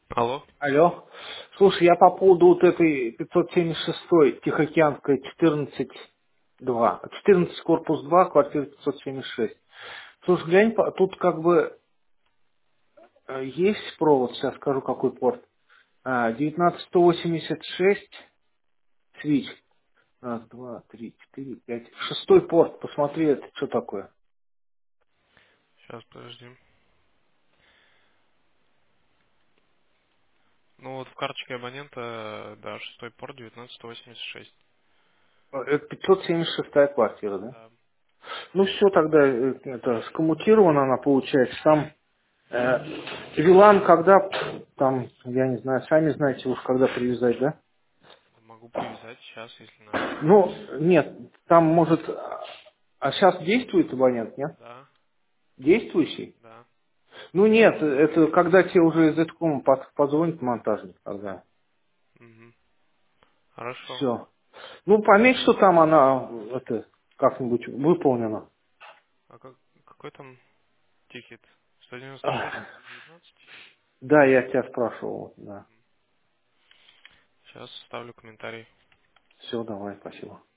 Алло. Алло. Слушай, я по поводу вот этой 576 Тихоокеанская 14-2. 14 корпус 2, квартира 576. Слушай, глянь, тут как бы есть провод, сейчас скажу какой порт. 19186 свич. Раз, два, три, четыре, пять. Шестой порт, посмотри, это что такое. Сейчас, подожди. Ну вот в карточке абонента, да, шестой порт 19186. Это 576 квартира, да? Да. Ну все, тогда это скоммутирована она получается. Там Вилан, когда там, я не знаю, сами знаете уж, когда привязать, да? Могу привязать сейчас, если надо. Ну, нет, там может... А сейчас действует абонент, нет? Да, Действующий? да. Ну нет, это когда тебе уже из этого позвонит монтажник, тогда. Угу. Хорошо. Все. Ну, пометь, что там она это как-нибудь выполнена. А какой там тикет? Ах, 196-19? да, я тебя спрашивал, да. Сейчас ставлю комментарий. Все, давай, спасибо.